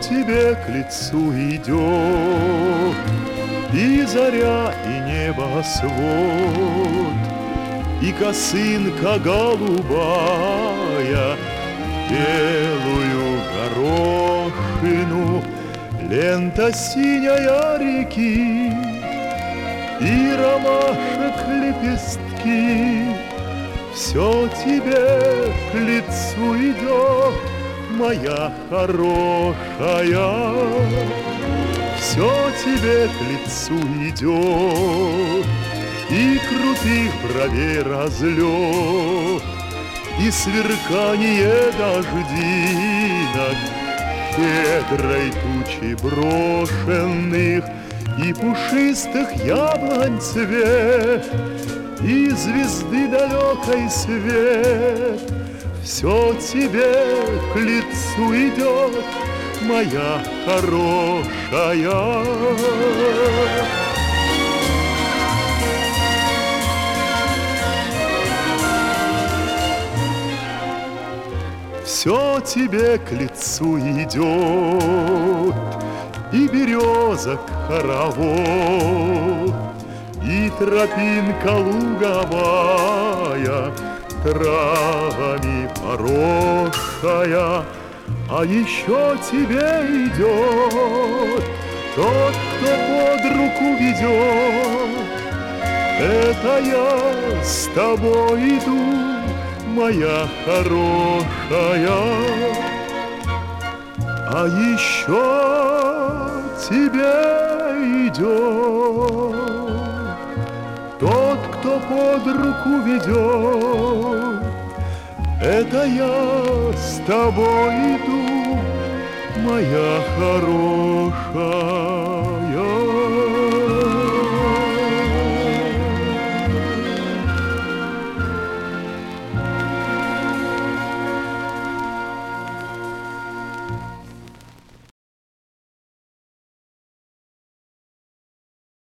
тебе к лицу идет, и заря, и небосвод, и косынка голубая, белую горошину, лента синяя реки, и ромашек лепестки. Все тебе к лицу идет, моя хорошая, все тебе к лицу идет, и крутых бровей разлет, и сверкание дождинок, щедрой тучи брошенных, и пушистых яблонь цвет, и звезды далекой свет. Все тебе к лицу идет, моя хорошая. Все тебе к лицу идет, и березок хоровод, и тропинка луговая, травами поросшая. А еще тебе идет тот, кто под руку ведет. Это я с тобой иду, моя хорошая. А еще тебе идет тот, кто под руку ведет. Это я с тобой иду, моя хорошая.